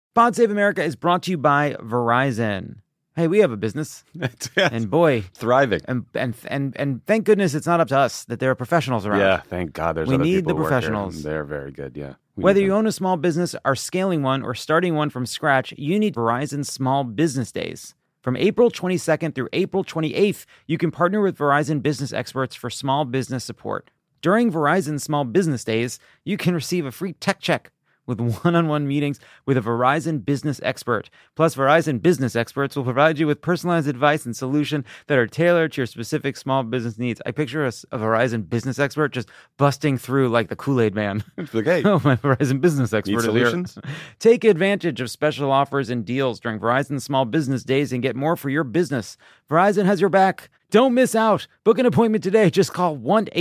Pod Save America is brought to you by Verizon. Hey, we have a business, and boy, thriving. And thank goodness it's not up to us that there are professionals around. Yeah, thank God there's we other need people the who work here. professionals. They're very good, yeah. Whether you own a small business, are scaling one, or starting one from scratch, you need Verizon Small Business Days. From April 22nd through April 28th, you can partner with Verizon business experts for small business support. During Verizon Small Business Days, you can receive a free tech check with one-on-one meetings with a Verizon business expert. Plus, Verizon business experts will provide you with personalized advice and solutions that are tailored to your specific small business needs. I picture a Verizon business expert just busting through like the Kool-Aid man. Like, hey, oh, my Verizon business expert need solutions? Take advantage of special offers and deals during Verizon Small Business Days and get more for your business. Verizon has your back. Don't miss out. Book an appointment today. Just call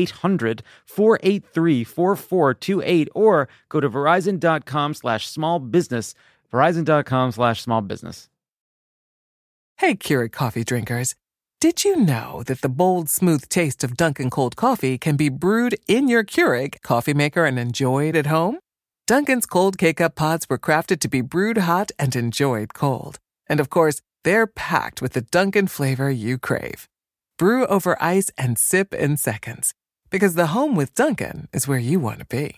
1-800-483-4428 or go to verizon.com/smallbusiness. Verizon.com/smallbusiness. Hey, Keurig coffee drinkers. Did you know that the bold, smooth taste of Dunkin' cold coffee can be brewed in your Keurig coffee maker and enjoyed at home? Dunkin's cold K-Cup pods were crafted to be brewed hot and enjoyed cold. And of course, they're packed with the Dunkin' flavor you crave. Brew over ice and sip in seconds. Because the home with Dunkin' is where you want to be.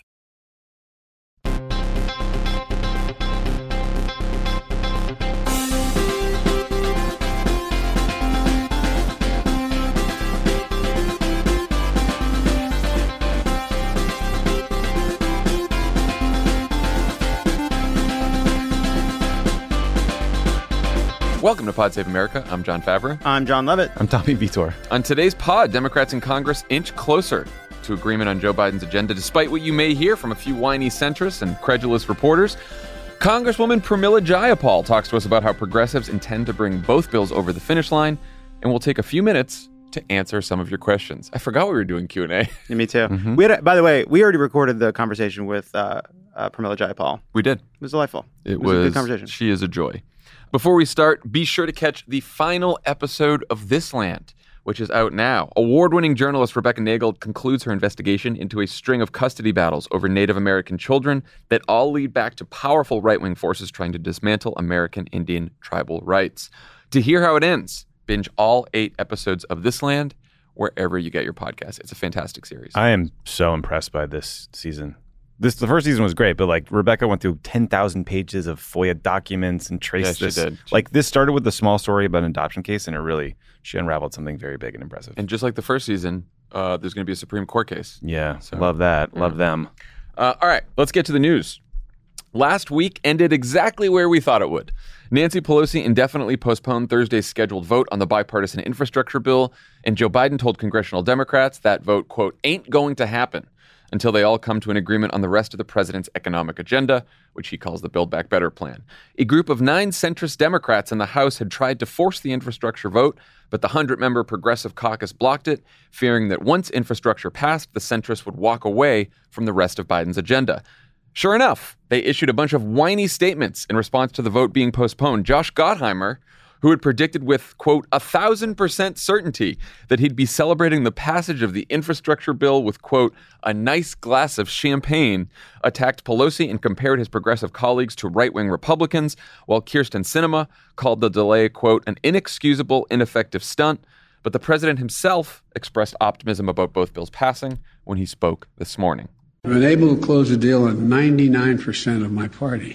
Welcome to Pod Save America. I'm John Favreau. I'm John Levitt. I'm Tommy Vitor. On today's pod, Democrats in Congress inch closer to agreement on Joe Biden's agenda, despite what you may hear from a few whiny centrists and credulous reporters. Congresswoman Pramila Jayapal talks to us about how progressives intend to bring both bills over the finish line, and we'll take a few minutes to answer some of your questions. I forgot we were doing Q&A. Yeah, me too. Mm-hmm. We had, by the way, we already recorded the conversation with Pramila Jayapal. We did. It was delightful. It was a good conversation. She is a joy. Before we start, be sure to catch the final episode of This Land, which is out now. Award-winning journalist Rebecca Nagel concludes her investigation into a string of custody battles over Native American children that all lead back to powerful right-wing forces trying to dismantle American Indian tribal rights. To hear how it ends, binge all 8 episodes of This Land wherever you get your podcast. It's a fantastic series. I am so impressed by this season. The first season was great, but like Rebecca went through 10,000 pages of FOIA documents and traced this. She did. Like this started with a small story about an adoption case, and she unraveled something very big and impressive. And just like the first season, there's going to be a Supreme Court case. Yeah, So, love that. yeah. Love them. All right, let's get to the news. Last week ended exactly where we thought it would. Nancy Pelosi indefinitely postponed Thursday's scheduled vote on the bipartisan infrastructure bill, and Joe Biden told congressional Democrats that vote, quote, ain't going to happen until they all come to an agreement on the rest of the president's economic agenda, which he calls the Build Back Better plan. A group of 9 centrist Democrats in the House had tried to force the infrastructure vote, but the 100-member Progressive Caucus blocked it, fearing that once infrastructure passed, the centrists would walk away from the rest of Biden's agenda. Sure enough, they issued a bunch of whiny statements in response to the vote being postponed. Josh Gottheimer, who had predicted with, quote, 1,000% certainty that he'd be celebrating the passage of the infrastructure bill with, quote, a nice glass of champagne, attacked Pelosi and compared his progressive colleagues to right-wing Republicans, while Kyrsten Sinema called the delay, quote, an inexcusable, ineffective stunt. But the president himself expressed optimism about both bills passing when he spoke this morning. I've been able to close a deal on 99% of my party.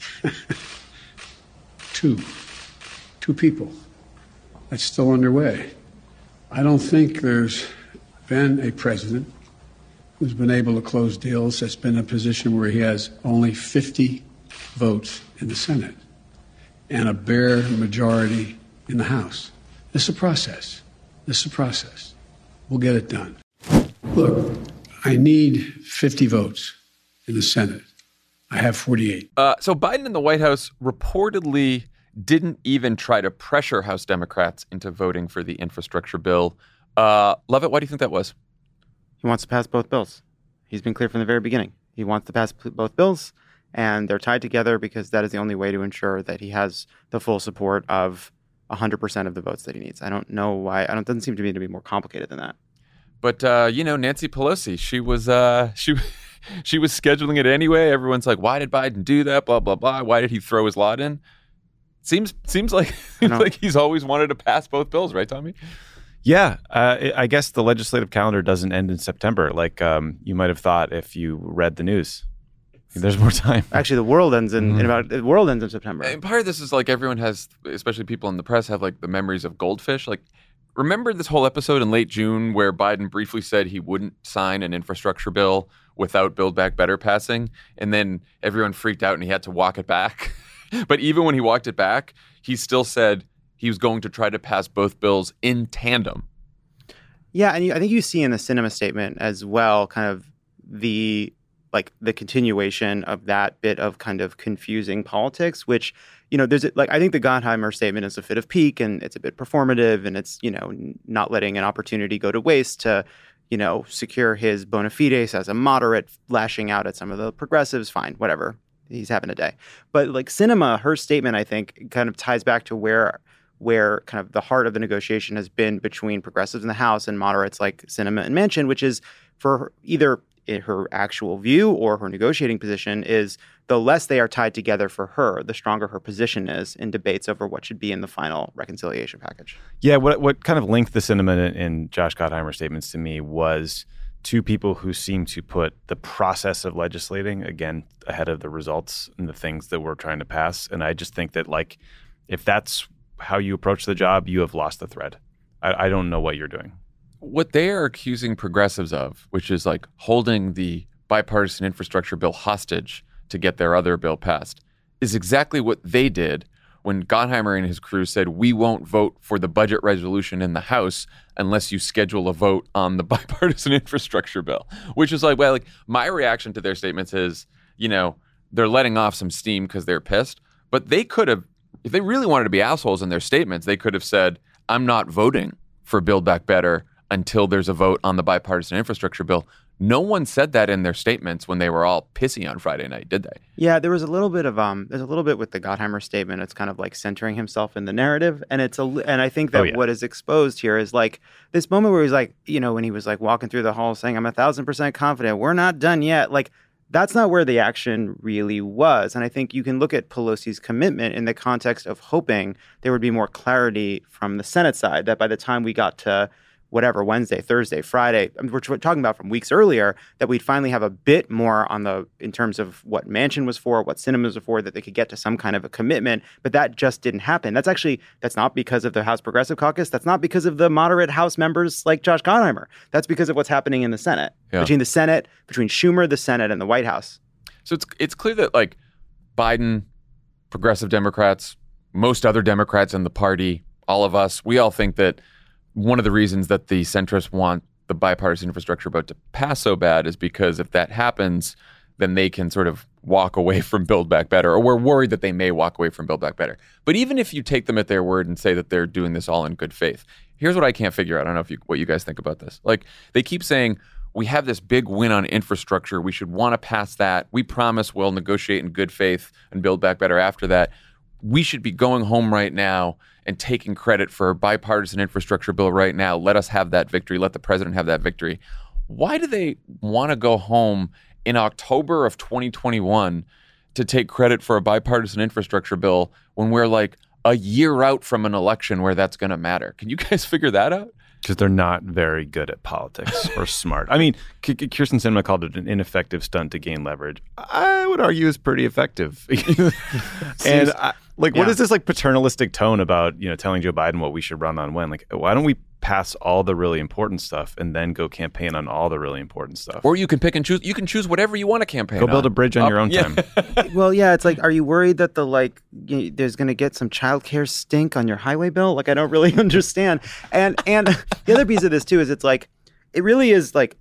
Two people. That's still underway. I don't think there's been a president who's been able to close deals that's been in a position where he has only 50 votes in the Senate and a bare majority in the House. This is a process. We'll get it done. Look, I need 50 votes in the Senate. I have 48. So Biden and the White House reportedly didn't even try to pressure House Democrats into voting for the infrastructure bill. Lovett, why do you think that was? He wants to pass both bills. He's been clear from the very beginning. He wants to pass both bills, and they're tied together because that is the only way to ensure that he has the full support of 100% of the votes that he needs. I don't know why. It doesn't seem to me to be more complicated than that. But, Nancy Pelosi, she was scheduling it anyway. Everyone's like, why did Biden do that? Blah, blah, blah. Why did he throw his lot in? Seems like he's always wanted to pass both bills, right, Tommy? Yeah, I guess the legislative calendar doesn't end in September, like you might have thought if you read the news. There's more time. Actually, the world ends in September. And part of this is like everyone has, especially people in the press, have like the memories of goldfish. Like, remember this whole episode in late June where Biden briefly said he wouldn't sign an infrastructure bill without Build Back Better passing, and then everyone freaked out and he had to walk it back. But even when he walked it back, he still said he was going to try to pass both bills in tandem. Yeah, and I think you see in the Sinema statement as well kind of the continuation of that bit of kind of confusing politics, which, there's I think the Gottheimer statement is a fit of pique and it's a bit performative and it's, not letting an opportunity go to waste to, secure his bona fides as a moderate, lashing out at some of the progressives. Fine, whatever. He's having a day. But like Sinema, her statement, I think, kind of ties back to where kind of the heart of the negotiation has been between progressives in the House and moderates like Sinema and Manchin, which is for either her actual view or her negotiating position is the less they are tied together for her, the stronger her position is in debates over what should be in the final reconciliation package. Yeah, what kind of linked the Sinema and Josh Gottheimer statements to me was two people who seem to put the process of legislating, again, ahead of the results and the things that we're trying to pass. And I just think that, like, if that's how you approach the job, you have lost the thread. I don't know what you're doing. What they are accusing progressives of, which is like holding the bipartisan infrastructure bill hostage to get their other bill passed, is exactly what they did when Gottheimer and his crew said, we won't vote for the budget resolution in the House unless you schedule a vote on the bipartisan infrastructure bill, which is like, well, like my reaction to their statements is, they're letting off some steam because they're pissed, but they could have, if they really wanted to be assholes in their statements, they could have said, I'm not voting for Build Back Better until there's a vote on the bipartisan infrastructure bill. No one said that in their statements when they were all pissy on Friday night, did they? Yeah, there was a little bit of there's a little bit with the Gottheimer statement. It's kind of like centering himself in the narrative, and and I think that what is exposed here is like this moment where he's like, when he was like walking through the hall saying, "I'm 1,000% confident, we're not done yet." Like that's not where the action really was, and I think you can look at Pelosi's commitment in the context of hoping there would be more clarity from the Senate side. That by the time we got to whatever, Wednesday, Thursday, Friday, we're talking about from weeks earlier, that we'd finally have a bit more in terms of what Manchin was for, what Sinema was for, that they could get to some kind of a commitment. But that just didn't happen. That's not because of the House Progressive Caucus. That's not because of the moderate House members like Josh Gottheimer. That's because of what's happening in the Senate, between Schumer, the Senate, and the White House. So it's clear that like Biden, progressive Democrats, most other Democrats in the party, all of us, we all think that one of the reasons that the centrists want the bipartisan infrastructure vote to pass so bad is because if that happens, then they can sort of walk away from Build Back Better, or we're worried that they may walk away from Build Back Better. But even if you take them at their word and say that they're doing this all in good faith, here's what I can't figure out. I don't know what you guys think about this. Like, they keep saying, we have this big win on infrastructure. We should want to pass that. We promise we'll negotiate in good faith and Build Back Better after that. We should be going home right now and taking credit for a bipartisan infrastructure bill right now. Let us have that victory. Let the president have that victory. Why do they want to go home in October of 2021 to take credit for a bipartisan infrastructure bill when we're like a year out from an election where that's going to matter? Can you guys figure that out? Because they're not very good at politics or smart. I mean, Kyrsten Sinema called it an ineffective stunt to gain leverage. I would argue it's pretty effective. And what is this like paternalistic tone about, telling Joe Biden what we should run on when? Like, why don't we pass all the really important stuff and then go campaign on all the really important stuff? Or you can pick and choose. You can choose whatever you want to campaign on. Go build a bridge on your own time. Well, yeah, it's like, are you worried that there's going to get some childcare stink on your highway bill? Like, I don't really understand. And the other piece of this too is it's like, it really is like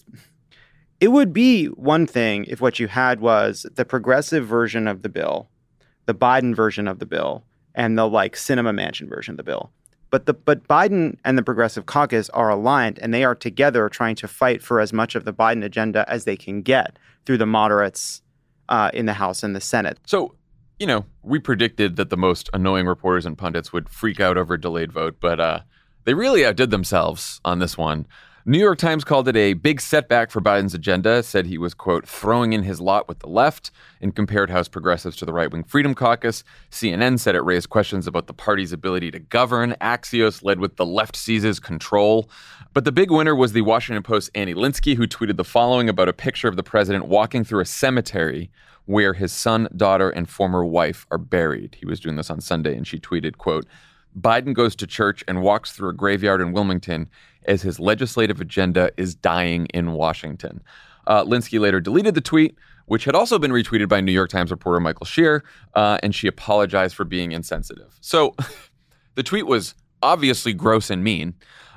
it would be one thing if what you had was the progressive version of the bill, the Biden version of the bill, and the like Sinema Manchin version of the bill. But Biden and the Progressive Caucus are aligned, and they are together trying to fight for as much of the Biden agenda as they can get through the moderates in the House and the Senate. So, we predicted that the most annoying reporters and pundits would freak out over a delayed vote, but they really outdid themselves on this one. New York Times called it a big setback for Biden's agenda, said he was, quote, throwing in his lot with the left, and compared House progressives to the right-wing Freedom Caucus. CNN said it raised questions about the party's ability to govern. Axios led with the left seizes control. But the big winner was the Washington Post's Annie Linsky, who tweeted the following about a picture of the president walking through a cemetery where his son, daughter, and former wife are buried. He was doing this on Sunday, and she tweeted, quote, Biden goes to church and walks through a graveyard in Wilmington as his legislative agenda is dying in Washington. Linsky later deleted the tweet, which had also been retweeted by New York Times reporter Michael Shear, and she apologized for being insensitive. So the tweet was obviously gross and mean,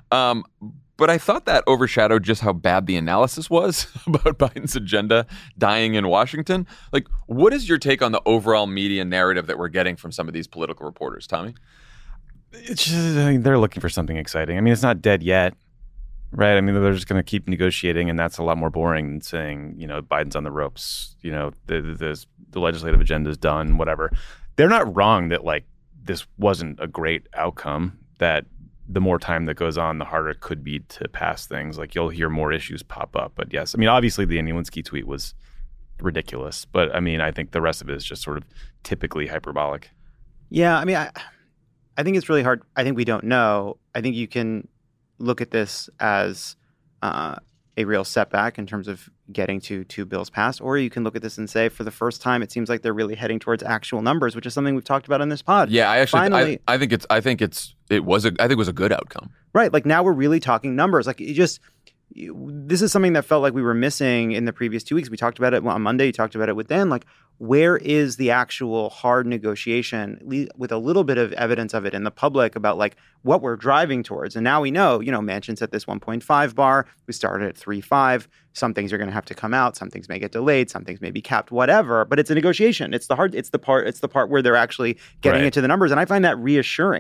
but I thought that overshadowed just how bad the analysis was about Biden's agenda dying in Washington. Like, what is your take on the overall media narrative that we're getting from some of these political reporters, Tommy? It's just, I mean, they're looking for something exciting. I mean, it's not dead yet, right? I mean, they're just going to keep negotiating, and that's a lot more boring than saying, you know, Biden's on the ropes, you know, the legislative agenda is done, whatever. They're not wrong that, like, this wasn't a great outcome, that the more time that goes on, the harder it could be to pass things. Like, you'll hear more issues pop up. But yes, I mean, obviously the Annie Linsky tweet was ridiculous, but I mean, I think the rest of it is just sort of typically hyperbolic. Yeah, I mean, I think it's really hard. I think we don't know. I think you can look at this as a real setback in terms of getting to 2 bills passed, or you can look at this and say, for the first time, it seems like they're really heading towards actual numbers, which is something we've talked about on this pod. Yeah, I actually, I think it was a good outcome. Right, like now we're really talking numbers. Like this is something that felt like we were missing in the previous 2 weeks. We talked about it on Monday. You talked about it with Dan. Like, where is the actual hard negotiation with a little bit of evidence of it in the public about like what we're driving towards? And now we know, you know, Manchin's at this 1.5 bar. We started at 3.5. Some things are going to have to come out. Some things may get delayed. Some things may be capped, whatever. But it's a negotiation. It's the part where they're actually getting into the numbers. And I find that reassuring.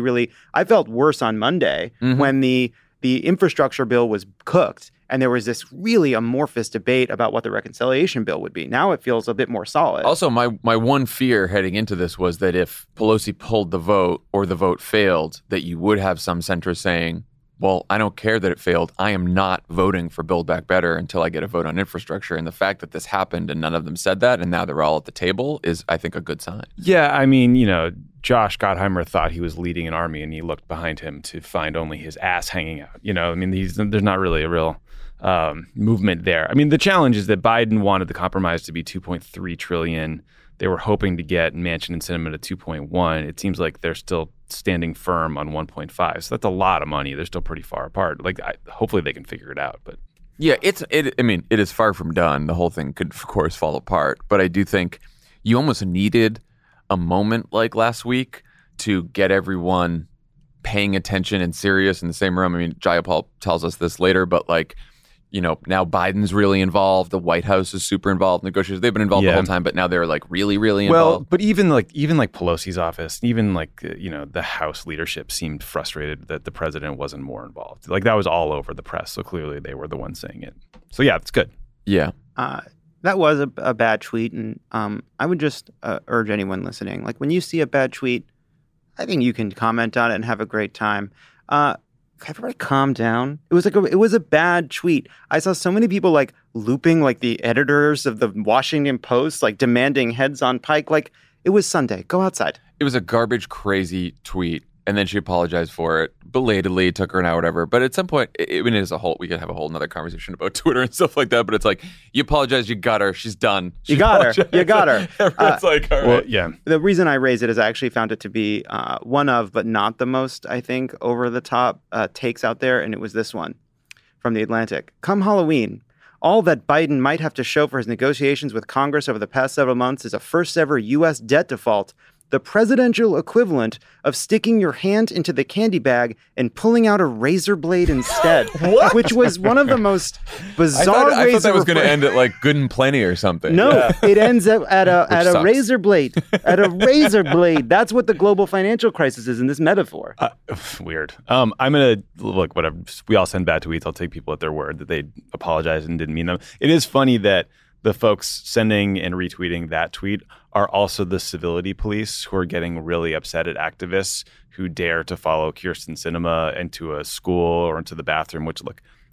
I felt worse on Monday when the infrastructure bill was cooked and there was this really amorphous debate about what the reconciliation bill would be. Now it feels a bit more solid. Also, my one fear heading into this was that if Pelosi pulled the vote or the vote failed, that you would have some centrists saying, well, I don't care that it failed. I am not voting for Build Back Better until I get a vote on infrastructure. And the fact that this happened and none of them said that and now they're all at the table is, I think, a good sign. Yeah, I mean, you know, Josh Gottheimer thought he was leading an army and he looked behind him to find only his ass hanging out. You know, I mean, there's not really a real movement there. I mean, the challenge is that Biden wanted the compromise to be $2.3 trillion. They were hoping to get Manchin and Sinema to 2.1. It seems like they're still standing firm on 1.5. So that's a lot of money. They're still pretty far apart. Like, hopefully they can figure it out. But yeah, it is far from done. The whole thing could, of course, fall apart. But I do think you almost needed a moment like last week to get everyone paying attention and serious in the same room. I mean, Jayapal tells us this later, but like, you know, now Biden's really involved. The White House is super involved. Negotiators, they've been involved the whole time, but now they're like really, really involved. Well, but even like Pelosi's office, even like, you know, the House leadership seemed frustrated that the president wasn't more involved. Like, that was all over the press. So clearly they were the ones saying it. So yeah, it's good. Yeah. That was a bad tweet. And I would just urge anyone listening, like, when you see a bad tweet, I think you can comment on it and have a great time. Everybody calm down. It was a bad tweet. I saw so many people like looping like the editors of the Washington Post, like demanding heads on pike. Like, it was Sunday. Go outside. It was a garbage, crazy tweet. And then she apologized for it belatedly, took her an hour, whatever. But at some point, we could have a whole nother conversation about Twitter and stuff like that. But it's like, you apologize, you got her, she's done. You got her. Everyone's like, all right. Well, yeah. The reason I raise it is I actually found it to be one of, but not the most, I think, over the top takes out there. And it was this one from The Atlantic. Come Halloween, all that Biden might have to show for his negotiations with Congress over the past several months is a first ever U.S. debt default. The presidential equivalent of sticking your hand into the candy bag and pulling out a razor blade instead. Which was one of the most bizarre ways. I thought that was going to end at like Good and Plenty or something. No, it ends at a razor blade. At a razor blade. That's what the global financial crisis is in this metaphor. Weird. I'm going to look, whatever. We all send bad tweets. I'll take people at their word that they apologized and didn't mean them. It is funny that the folks sending and retweeting that tweet are also the civility police who are getting really upset at activists who dare to follow Kyrsten Sinema into a school or into the bathroom, which, look,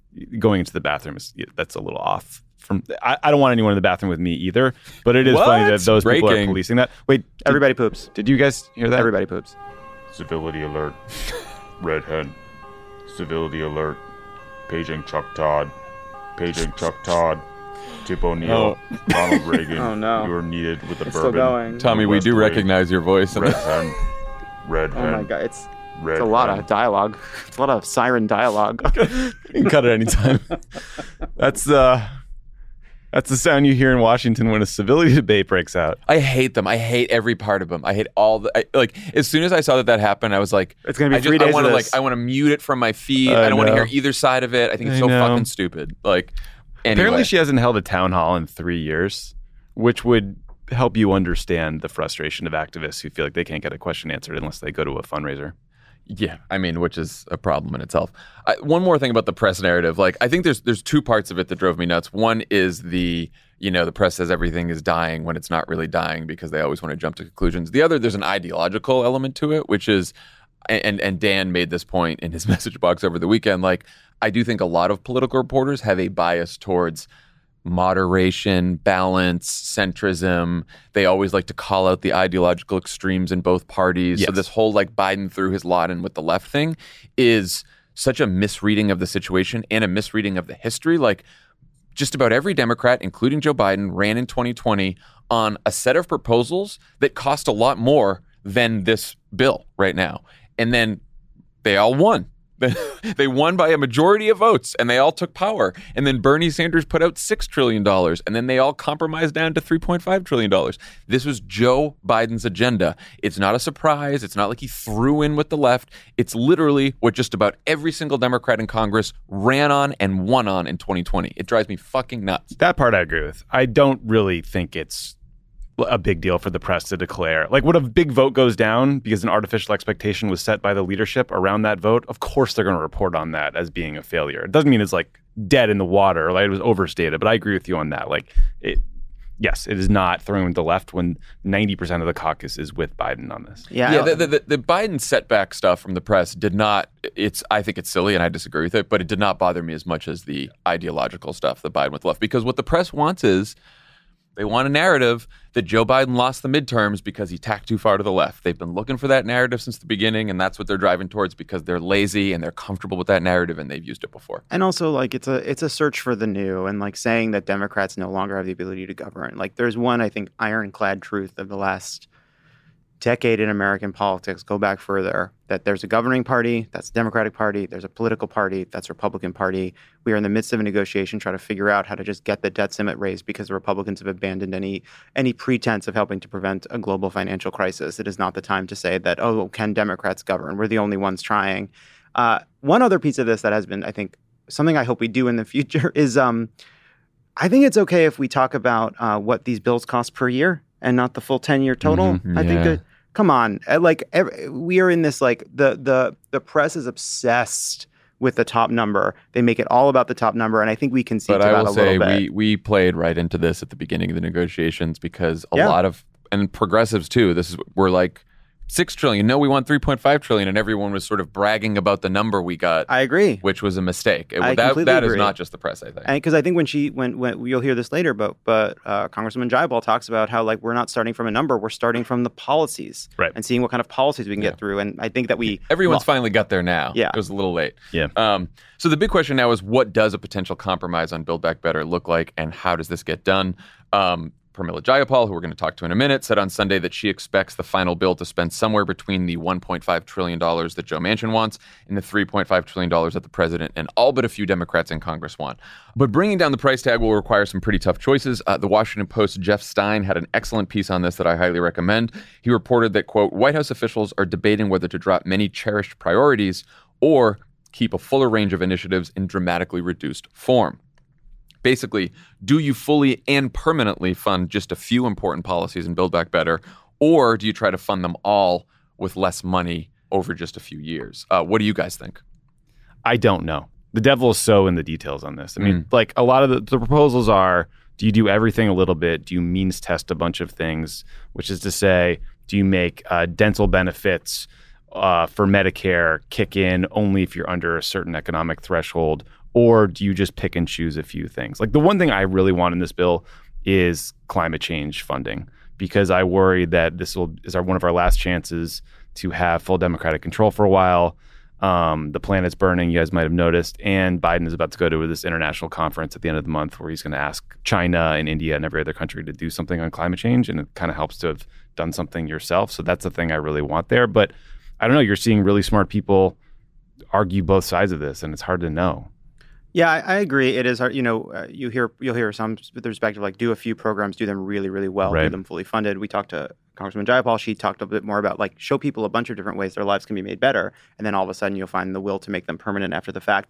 going into the bathroom that's a little off. I don't want anyone in the bathroom with me either, but it is funny that those people are policing that. Wait, everybody poops. Did you guys hear that? Everybody poops. Civility alert. Red hen. Civility alert. Paging Chuck Todd. Paging Chuck Todd. Tip O'Neill. Ronald Reagan. Oh no. You are needed with a bourbon. Still going. Tommy, we do recognize your voice. Red hen. Red hen. Oh my god, it's Red a lot hen. of dialogue. It's a lot of siren dialogue. You can cut it anytime. That's the sound you hear in Washington when a civility debate breaks out. I hate them. I hate every part of them. I hate all the as soon as I saw that happened, I was like, it's gonna be 3 days. I want to mute it from my feed. I don't want to hear either side of it. I think it's so fucking stupid. Like, anyway. Apparently she hasn't held a town hall in 3 years, which would help you understand the frustration of activists who feel like they can't get a question answered unless they go to a fundraiser. Yeah, I mean, which is a problem in itself. One more thing about the press narrative. Like, I think there's two parts of it that drove me nuts. One is the press says everything is dying when it's not really dying because they always want to jump to conclusions. The other, there's an ideological element to it, which is, and Dan made this point in his message box over the weekend, like, I do think a lot of political reporters have a bias towards moderation, balance, centrism. They always like to call out the ideological extremes in both parties. Yes. So this whole like Biden threw his lot in with the left thing is such a misreading of the situation and a misreading of the history. Like just about every Democrat, including Joe Biden, ran in 2020 on a set of proposals that cost a lot more than this bill right now. And then they all won. They won by a majority of votes and they all took power. And then Bernie Sanders put out $6 trillion and then they all compromised down to $3.5 trillion. This was Joe Biden's agenda. It's not a surprise. It's not like he threw in with the left. It's literally what just about every single Democrat in Congress ran on and won on in 2020. It drives me fucking nuts. That part I agree with. I don't really think it's a big deal for the press to declare. Like, when a big vote goes down because an artificial expectation was set by the leadership around that vote, of course they're going to report on that as being a failure. It doesn't mean it's like dead in the water or like it was overstated, but I agree with you on that. Like, yes, it is not throwing the left when 90% of the caucus is with Biden on this. Yeah, the Biden setback stuff from the press did not, I think it's silly and I disagree with it, but it did not bother me as much as the ideological stuff that Biden with the left. Because what the press wants is, they want a narrative that Joe Biden lost the midterms because he tacked too far to the left. They've been looking for that narrative since the beginning, and that's what they're driving towards because they're lazy and they're comfortable with that narrative and they've used it before. And also, like, it's a search for the new and, like, saying that Democrats no longer have the ability to govern. Like, there's one, I think, ironclad truth of the last decade in American politics, go back further, that there's a governing party, that's the Democratic Party, there's a political party, that's the Republican Party. We are in the midst of a negotiation trying to figure out how to just get the debt limit raised because the Republicans have abandoned any pretense of helping to prevent a global financial crisis. It is not the time to say that, oh, can Democrats govern? We're the only ones trying. One other piece of this that has been, I think, something I hope we do in the future is I think it's okay if we talk about what these bills cost per year and not the full 10-year total. Mm-hmm, I think that, come on, we are in this, like, the press is obsessed with the top number. They make it all about the top number, and I think we concede to that a little bit. But I will say we played right into this at the beginning of the negotiations because a lot of, and progressives too, we're like, $6 trillion. No, we want $3.5 trillion, and everyone was sort of bragging about the number we got. I agree, which was a mistake. Completely that agree. Is not just the press, I think. Because I think when you'll hear this later, but Congresswoman Jayapal talks about how, like, we're not starting from a number, we're starting from the policies, right, and seeing what kind of policies we can get through. And I think that everyone's finally got there now. Yeah, it was a little late. Yeah. So the big question now is, what does a potential compromise on Build Back Better look like, and how does this get done? Pramila Jayapal, who we're going to talk to in a minute, said on Sunday that she expects the final bill to spend somewhere between the $1.5 trillion that Joe Manchin wants and the $3.5 trillion that the president and all but a few Democrats in Congress want. But bringing down the price tag will require some pretty tough choices. The Washington Post's Jeff Stein had an excellent piece on this that I highly recommend. He reported that, quote, White House officials are debating whether to drop many cherished priorities or keep a fuller range of initiatives in dramatically reduced form. Basically, do you fully and permanently fund just a few important policies and Build Back Better, or do you try to fund them all with less money over just a few years? What do you guys think? I don't know. The devil is so in the details on this. I mean, like, a lot of the proposals are, do you do everything a little bit? Do you means test a bunch of things? Which is to say, do you make dental benefits for Medicare kick in only if you're under a certain economic threshold? Or do you just pick and choose a few things? Like the one thing I really want in this bill is climate change funding, because I worry that this is one of our last chances to have full Democratic control for a while. The planet's burning, you guys might have noticed, and Biden is about to go to this international conference at the end of the month where he's going to ask China and India and every other country to do something on climate change, and it kind of helps to have done something yourself. So that's the thing I really want there. But I don't know, you're seeing really smart people argue both sides of this, and it's hard to know. Yeah, I agree. It is hard. You'll hear some with respect to like do a few programs, do them really, really well, Right. do them fully funded. We talked to Congressman Jayapal. She talked a bit more about like show people a bunch of different ways their lives can be made better, and then all of a sudden you'll find the will to make them permanent after the fact.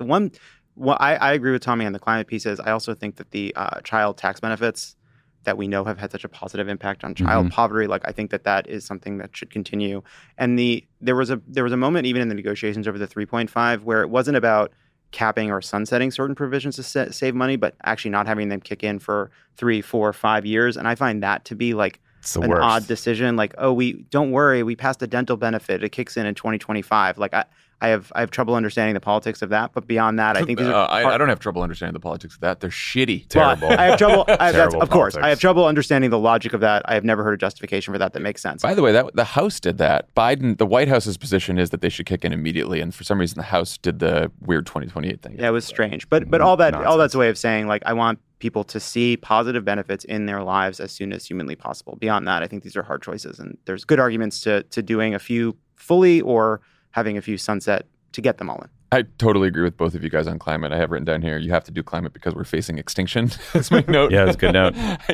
I agree with Tommy on the climate pieces. I also think that the child tax benefits that we know have had such a positive impact on child poverty, like I think that is something that should continue. And there was a moment even in the negotiations over the 3.5 where it wasn't about capping or sunsetting certain provisions to save money, but actually not having them kick in for 3, 4, 5 years. And I find that to be like an worst. odd decision. Like, oh, don't worry, we passed a dental benefit. It kicks in 2025. Like I have trouble understanding the politics of that. But beyond that, I think these are I don't have trouble understanding the politics of that. They're shitty. Terrible. I have trouble. Terrible Of course, politics. I have trouble understanding the logic of that. I have never heard a justification for that makes sense. By the way, the House did that. The White House's position is that they should kick in immediately, and for some reason, the House did the weird 2028 thing. Yeah, it was strange. But all that's Nonsense. a way of saying like I want people to see positive benefits in their lives as soon as humanly possible. Beyond that, I think these are hard choices, and there's good arguments to doing a few fully or having a few sunset to get them all in. I totally agree with both of you guys on climate. I have written down here, you have to do climate because we're facing extinction. That's my note. Yeah, that's a good note.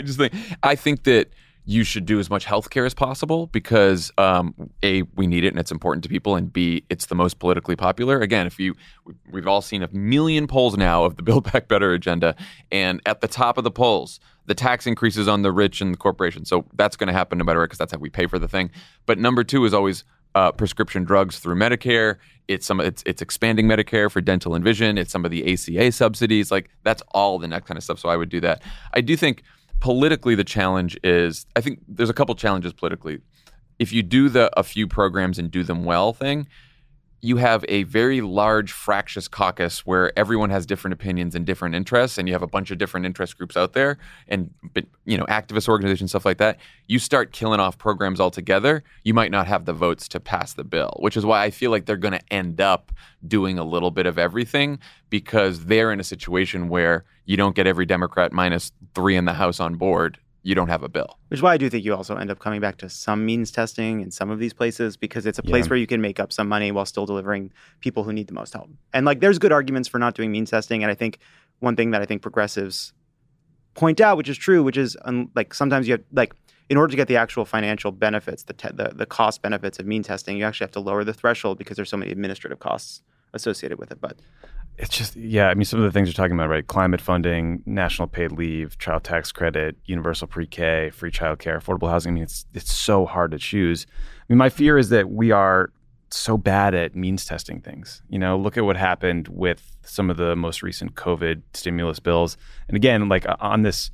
I think that you should do as much healthcare as possible because A, we need it and it's important to people, and B, it's the most politically popular. Again, we've all seen 1 million polls now of the Build Back Better agenda, and at the top of the polls, the tax increases on the rich and the corporations. So that's going to happen no matter what, because that's how we pay for the thing. But number 2 is always prescription drugs through Medicare. It's expanding Medicare for dental and vision. It's some of the ACA subsidies. Like that's all the next kind of stuff. So I would do that. I do think politically the challenge is, I think there's a couple challenges politically. If you do a few programs and do them well thing, you have a very large fractious caucus where everyone has different opinions and different interests, and you have a bunch of different interest groups out there and activist organizations, stuff like that. You start killing off programs altogether, you might not have the votes to pass the bill, which is why I feel like they're going to end up doing a little bit of everything, because they're in a situation where you don't get every Democrat minus 3 in the House on board. You don't have a bill. Which is why I do think you also end up coming back to some means testing in some of these places, because it's a place where you can make up some money while still delivering people who need the most help. And like there's good arguments for not doing means testing. And I think one thing that I think progressives point out, which is true, which is like sometimes you have like in order to get the actual financial benefits, the cost benefits of mean testing, you actually have to lower the threshold because there's so many administrative costs associated with it. But it's just, I mean, some of the things you're talking about, right? Climate funding, national paid leave, child tax credit, universal pre-K, free childcare, affordable housing. I mean, it's so hard to choose. I mean, my fear is that we are so bad at means testing things. Look at what happened with some of the most recent COVID stimulus bills. And again, like on this,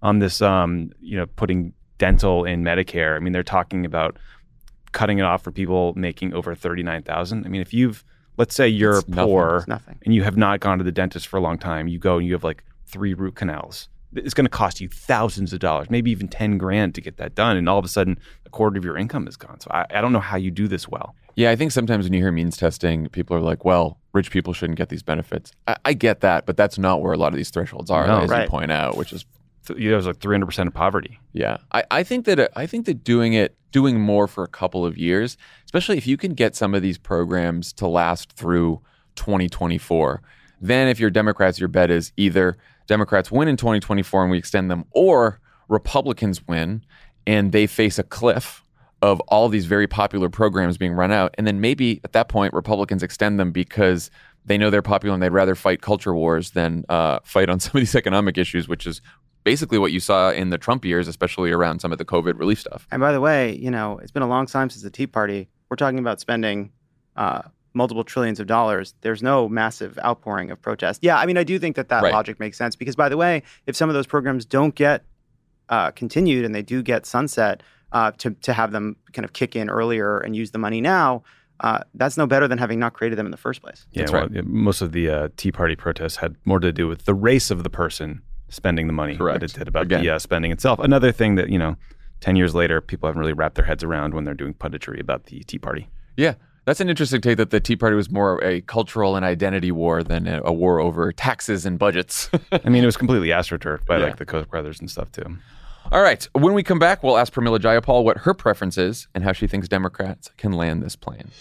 putting dental in Medicare. I mean, they're talking about cutting it off for people making over $39,000. I mean, let's say you're poor and you have not gone to the dentist for a long time. You go and you have like 3 root canals. It's going to cost you thousands of dollars, maybe even $10,000 to get that done. And all of a sudden, a quarter of your income is gone. So I don't know how you do this well. Yeah, I think sometimes when you hear means testing, people are like, well, rich people shouldn't get these benefits. I get that, but that's not where a lot of these thresholds are, as you point out, which is... There's like 300% of poverty. Yeah. I think that doing more for a couple of years, especially if you can get some of these programs to last through 2024, then if you're Democrats, your bet is either Democrats win in 2024 and we extend them, or Republicans win and they face a cliff of all these very popular programs being run out. And then maybe at that point, Republicans extend them because they know they're popular and they'd rather fight culture wars than fight on some of these economic issues, which is basically what you saw in the Trump years, especially around some of the COVID relief stuff. And by the way, it's been a long time since the Tea Party. We're talking about spending multiple trillions of dollars. There's no massive outpouring of protest. Yeah, I mean, I do think that Right. logic makes sense because, by the way, if some of those programs don't get continued and they do get sunset, to have them kind of kick in earlier and use the money now, that's no better than having not created them in the first place. Yeah, That's well, right. most of the Tea Party protests had more to do with the race of the person spending the money Correct. than it did about Again. the spending itself. Another thing that, 10 years later, people haven't really wrapped their heads around when they're doing punditry about the Tea Party. Yeah, that's an interesting take that the Tea Party was more a cultural and identity war than a war over taxes and budgets. I mean, it was completely astroturfed by Yeah. like the Koch brothers and stuff too. All right, when we come back, we'll ask Pramila Jayapal what her preference is and how she thinks Democrats can land this plane.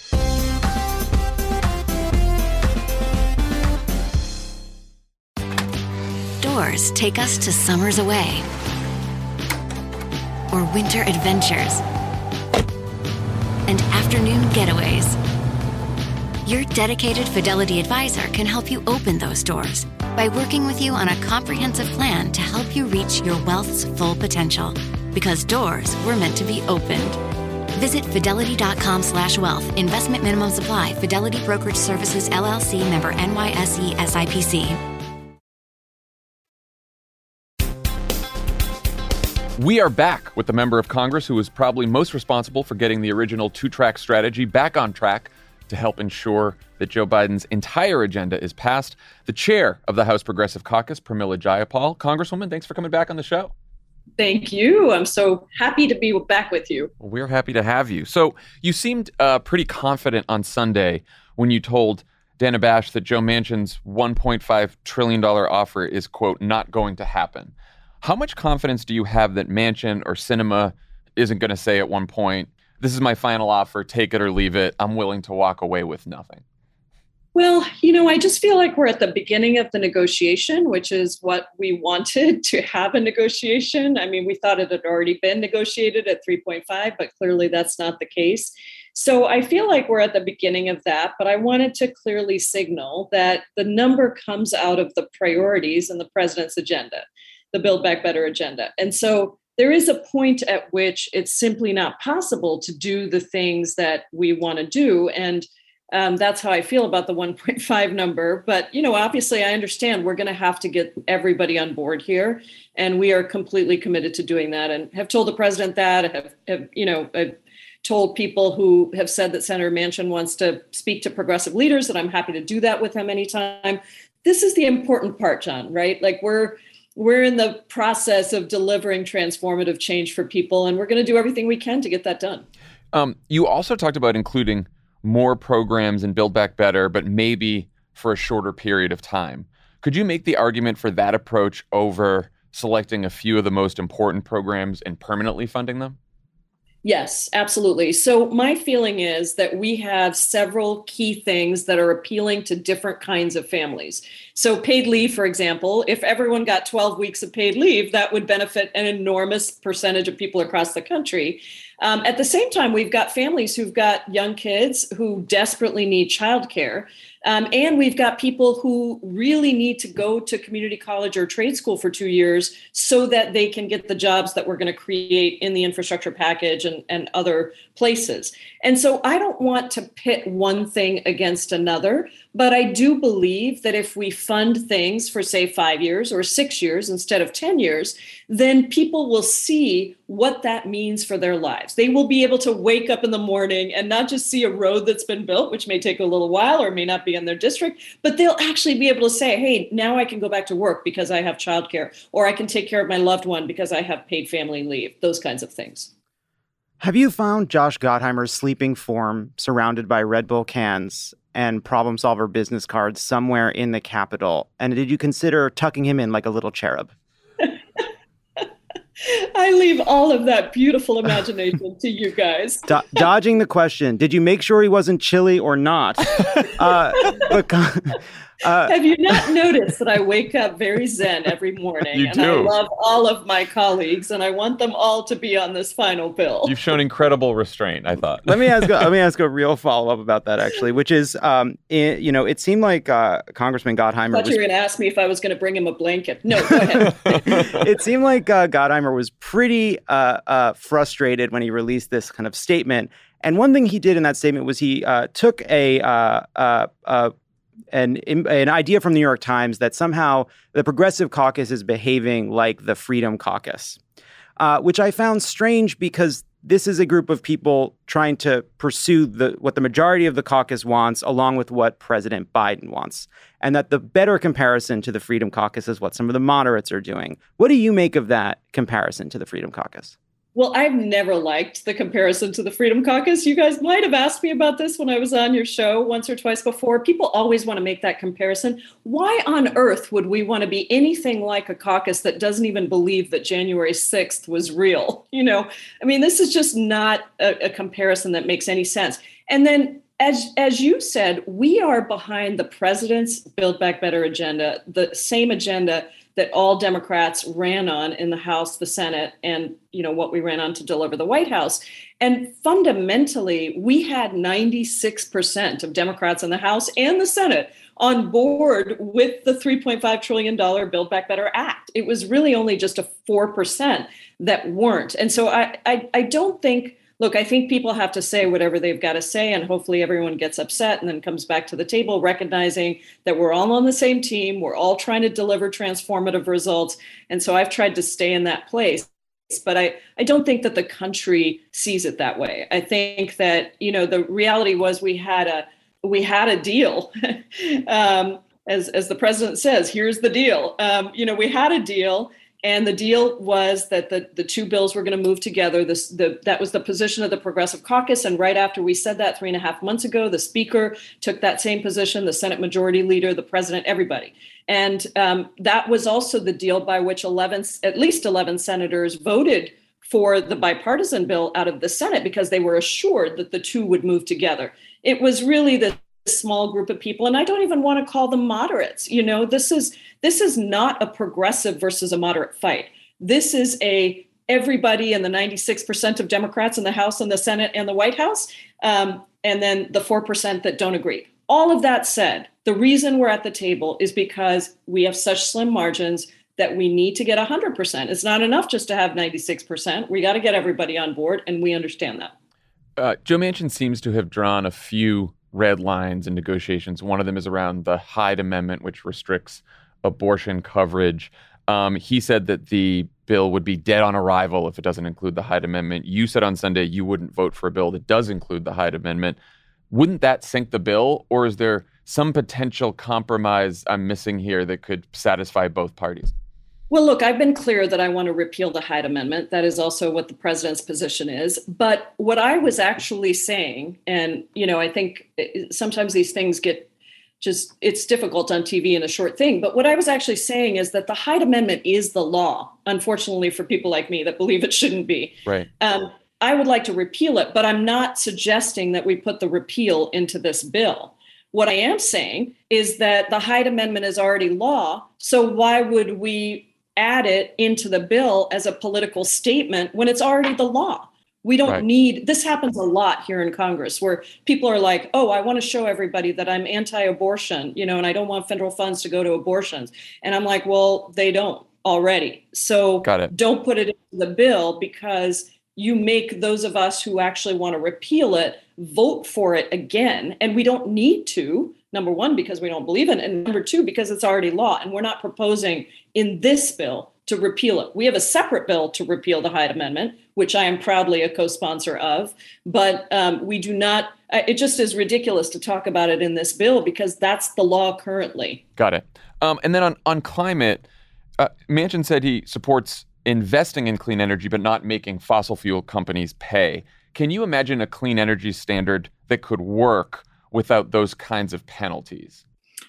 Doors take us to summers away or winter adventures and afternoon getaways. Your dedicated Fidelity advisor can help you open those doors by working with you on a comprehensive plan to help you reach your wealth's full potential. Because doors were meant to be opened. Visit fidelity.com/wealth. Investment minimum supply. Fidelity Brokerage Services, LLC, member NYSE SIPC. We are back with the member of Congress who was probably most responsible for getting the original two-track strategy back on track to help ensure that Joe Biden's entire agenda is passed. The chair of the House Progressive Caucus, Pramila Jayapal. Congresswoman, thanks for coming back on the show. Thank you. I'm so happy to be back with you. Well, we're happy to have you. So you seemed pretty confident on Sunday when you told Dana Bash that Joe Manchin's $1.5 trillion offer is, quote, not going to happen. How much confidence do you have that Manchin or Sinema isn't going to say at one point, this is my final offer, take it or leave it, I'm willing to walk away with nothing? Well, I just feel like we're at the beginning of the negotiation, which is what we wanted to have a negotiation. I mean, we thought it had already been negotiated at 3.5, but clearly that's not the case. So I feel like we're at the beginning of that, but I wanted to clearly signal that the number comes out of the priorities in the president's agenda, the Build Back Better agenda. And so there is a point at which it's simply not possible to do the things that we want to do. And that's how I feel about the 1.5 number. But, obviously, I understand we're going to have to get everybody on board here. And we are completely committed to doing that and have told the president that, have told people who have said that Senator Manchin wants to speak to progressive leaders that I'm happy to do that with him anytime. This is the important part, John, right? Like we're in the process of delivering transformative change for people, and we're going to do everything we can to get that done. You also talked about including more programs in Build Back Better, but maybe for a shorter period of time. Could you make the argument for that approach over selecting a few of the most important programs and permanently funding them? Yes, absolutely. So my feeling is that we have several key things that are appealing to different kinds of families. So paid leave, for example, if everyone got 12 weeks of paid leave, that would benefit an enormous percentage of people across the country. At the same time, we've got families who've got young kids who desperately need childcare. And we've got people who really need to go to community college or trade school for 2 years so that they can get the jobs that we're going to create in the infrastructure package and other places. And so I don't want to pit one thing against another, but I do believe that if we fund things for, say, 5 years or 6 years instead of 10 years, then people will see what that means for their lives. They will be able to wake up in the morning and not just see a road that's been built, which may take a little while or may not be in their district, but they'll actually be able to say, hey, now I can go back to work because I have childcare, or I can take care of my loved one because I have paid family leave, those kinds of things. Have you found Josh Gottheimer's sleeping form surrounded by Red Bull cans and problem solver business cards somewhere in the Capitol? And did you consider tucking him in like a little cherub? I leave all of that beautiful imagination to you guys. Dodging the question, did you make sure he wasn't chilly or not? Have you not noticed that I wake up very zen every morning? You do. I love all of my colleagues, and I want them all to be on this final bill. You've shown incredible restraint, I thought. Let me ask a real follow-up about that, actually, which is, it seemed like Congressman Gottheimer I thought you were going to ask me if I was going to bring him a blanket. No, go ahead. It seemed like Gottheimer was pretty frustrated when he released this kind of statement. And one thing he did in that statement was he took an idea from the New York Times that somehow the Progressive Caucus is behaving like the Freedom Caucus, which I found strange because this is a group of people trying to pursue what the majority of the caucus wants, along with what President Biden wants. And that the better comparison to the Freedom Caucus is what some of the moderates are doing. What do you make of that comparison to the Freedom Caucus? Well, I've never liked the comparison to the Freedom Caucus. You guys might have asked me about this when I was on your show once or twice before. People always want to make that comparison. Why on earth would we want to be anything like a caucus that doesn't even believe that January 6th was real? This is just not a comparison that makes any sense. And then, as you said, we are behind the president's Build Back Better agenda, the same agenda that all Democrats ran on in the House, the Senate, and what we ran on to deliver the White House. And fundamentally, we had 96% of Democrats in the House and the Senate on board with the $3.5 trillion Build Back Better Act. It was really only just a 4% that weren't. And so I don't think, look, I think people have to say whatever they've got to say, and hopefully everyone gets upset and then comes back to the table recognizing that we're all on the same team. We're all trying to deliver transformative results. And so I've tried to stay in that place. But I don't think that the country sees it that way. I think that, the reality was we had a deal. As the president says, here's the deal. We had a deal. And the deal was that the two bills were going to move together. That was the position of the Progressive Caucus. And right after we said that 3.5 months ago, the Speaker took that same position, the Senate Majority Leader, the President, everybody. And that was also the deal by which at least 11 senators voted for the bipartisan bill out of the Senate because they were assured that the two would move together. It was really the small group of people, and I don't even want to call them moderates. This is not a progressive versus a moderate fight. This is everybody in the 96% of Democrats in the House and the Senate and the White House, and then the 4% that don't agree. All of that said, the reason we're at the table is because we have such slim margins that we need to get 100%. It's not enough just to have 96%. We got to get everybody on board, and we understand that. Joe Manchin seems to have drawn a few red lines in negotiations. One of them is around the Hyde Amendment, which restricts abortion coverage. He said that the bill would be dead on arrival if it doesn't include the Hyde Amendment. You said on Sunday you wouldn't vote for a bill that does include the Hyde Amendment. Wouldn't that sink the bill, or is there some potential compromise I'm missing here that could satisfy both parties? Well, look, I've been clear that I want to repeal the Hyde Amendment. That is also what the president's position is. But what I was actually saying, and, I think sometimes these things it's difficult on TV in a short thing. But what I was actually saying is that the Hyde Amendment is the law, unfortunately, for people like me that believe it shouldn't be. Right. I would like to repeal it, but I'm not suggesting that we put the repeal into this bill. What I am saying is that the Hyde Amendment is already law. So why would we add it into the bill as a political statement when it's already the law? We don't need, this happens a lot here in Congress where people are like, oh, I want to show everybody that I'm anti-abortion, and I don't want federal funds to go to abortions. And I'm like, well, they don't already. So don't put it into the bill because you make those of us who actually want to repeal it vote for it again. And we don't need to, number one, because we don't believe in it. And number two, because it's already law. And we're not proposing in this bill to repeal it. We have a separate bill to repeal the Hyde Amendment, which I am proudly a co-sponsor of. But we do not, it just is ridiculous to talk about it in this bill because that's the law currently. Got it. And then on climate, Manchin said he supports investing in clean energy, but not making fossil fuel companies pay. Can you imagine a clean energy standard that could work without those kinds of penalties?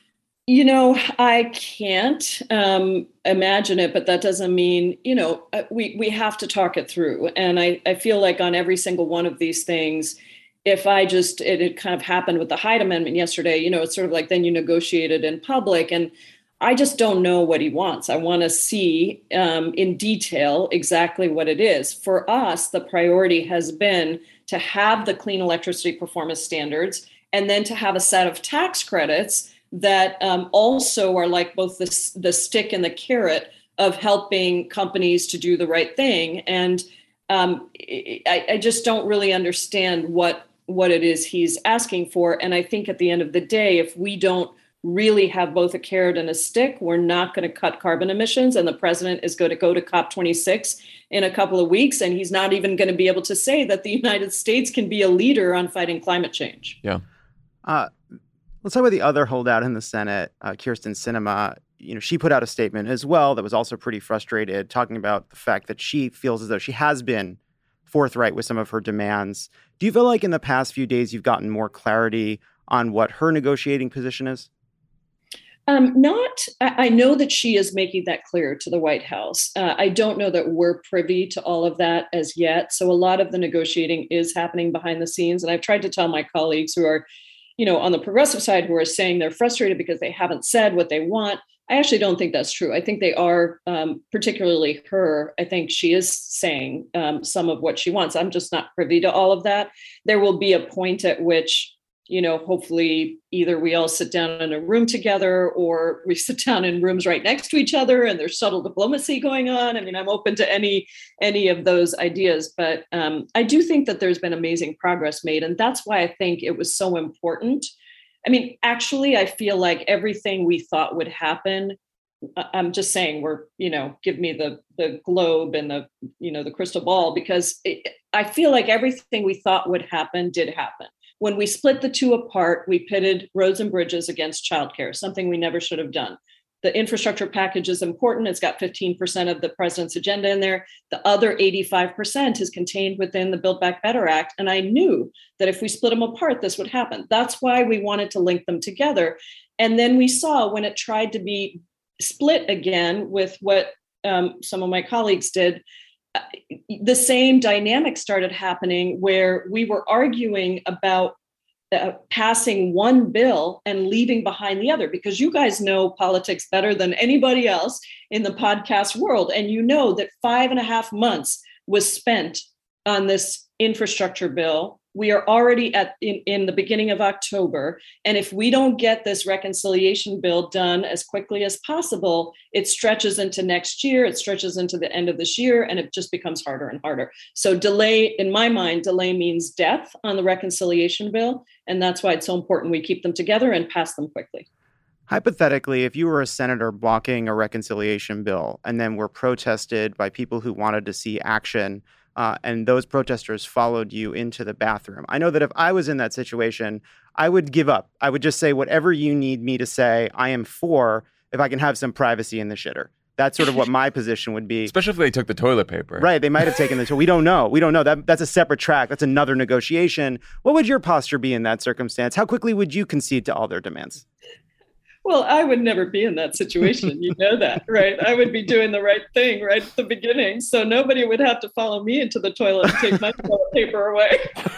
I can't imagine it, but that doesn't mean, we have to talk it through. And I feel like on every single one of these things, if it kind of happened with the Hyde Amendment yesterday, it's sort of like then you negotiated in public. And I just don't know what he wants. I want to see in detail exactly what it is. For us, the priority has been to have the clean electricity performance standards and then to have a set of tax credits that also are like both the stick and the carrot of helping companies to do the right thing. And I just don't really understand what it is he's asking for. And I think at the end of the day, if we don't really have both a carrot and a stick. We're not going to cut carbon emissions, and the president is going to go to COP26 in a couple of weeks, and he's not even going to be able to say that the United States can be a leader on fighting climate change. Yeah. Let's talk about the other holdout in the Senate, Kyrsten Sinema. She put out a statement as well that was also pretty frustrated, talking about the fact that she feels as though she has been forthright with some of her demands. Do you feel like in the past few days you've gotten more clarity on what her negotiating position is? I know that she is making that clear to the White House. I don't know that we're privy to all of that as yet. So a lot of the negotiating is happening behind the scenes. And I've tried to tell my colleagues who are, on the progressive side, who are saying they're frustrated because they haven't said what they want. I actually don't think that's true. I think they are, particularly her. I think she is saying some of what she wants. I'm just not privy to all of that. There will be a point at which, hopefully either we all sit down in a room together or we sit down in rooms right next to each other and there's subtle diplomacy going on. I mean, I'm open to any of those ideas, but I do think that there's been amazing progress made. And that's why I think it was so important. I mean, actually, I feel like everything we thought would happen, I'm just saying give me the globe and the crystal ball, because I feel like everything we thought would happen did happen. When we split the two apart, we pitted roads and bridges against childcare, something we never should have done. The infrastructure package is important. It's got 15% of the president's agenda in there. The other 85% is contained within the Build Back Better Act. And I knew that if we split them apart, this would happen. That's why we wanted to link them together. And then we saw when it tried to be split again with what some of my colleagues did, the same dynamic started happening where we were arguing about passing one bill and leaving behind the other, because you guys know politics better than anybody else in the podcast world. And you know that 5.5 months was spent on this infrastructure bill. We are already in the beginning of October. And if we don't get this reconciliation bill done as quickly as possible, it stretches into next year, it stretches into the end of this year, and it just becomes harder and harder. So delay, in my mind, delay means death on the reconciliation bill. And that's why it's so important we keep them together and pass them quickly. Hypothetically, if you were a senator blocking a reconciliation bill and then were protested by people who wanted to see action, and those protesters followed you into the bathroom, I know that if I was in that situation, I would give up. I would just say, whatever you need me to say, I am for, if I can have some privacy in the shitter. That's sort of what my position would be. Especially if they took the toilet paper. Right. They might have taken the toilet. We don't know. That's a separate track. That's another negotiation. What would your posture be in that circumstance? How quickly would you concede to all their demands? Well, I would never be in that situation. You know that, right? I would be doing the right thing right at the beginning. So nobody would have to follow me into the toilet and take my toilet paper away.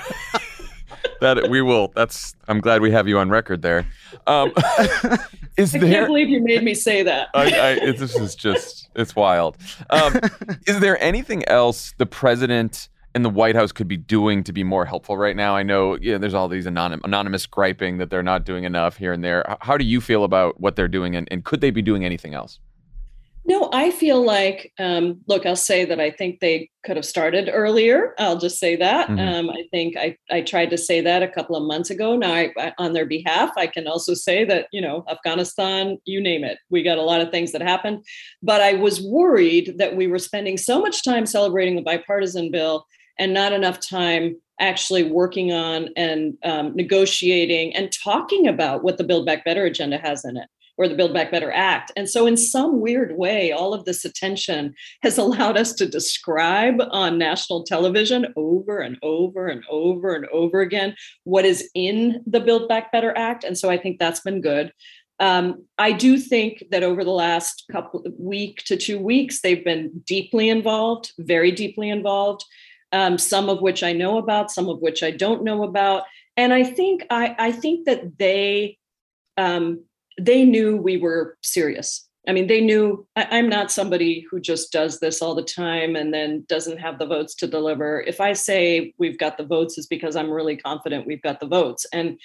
I'm glad we have you on record there. I can't believe you made me say that. It's wild. Is there anything else the president and the White House could be doing to be more helpful right now? I know there's all these anonymous griping that they're not doing enough here and there. How do you feel about what they're doing, and could they be doing anything else? No, I feel like, look, I'll say that I think they could have started earlier. I'll just say that. Mm-hmm. I think I tried to say that a couple of months ago. Now, I, on their behalf, I can also say that, Afghanistan, you name it. We got a lot of things that happened. But I was worried that we were spending so much time celebrating the bipartisan bill and not enough time actually working on and negotiating and talking about what the Build Back Better agenda has in it, or the Build Back Better Act. And so in some weird way, all of this attention has allowed us to describe on national television over and over and over and over again what is in the Build Back Better Act. And so I think that's been good. I do think that over the last week to 2 weeks, they've been deeply involved, very deeply involved. Some of which I know about, some of which I don't know about. And I think that they knew we were serious. I mean, they knew I'm not somebody who just does this all the time and then doesn't have the votes to deliver. If I say we've got the votes, it's because I'm really confident we've got the votes. And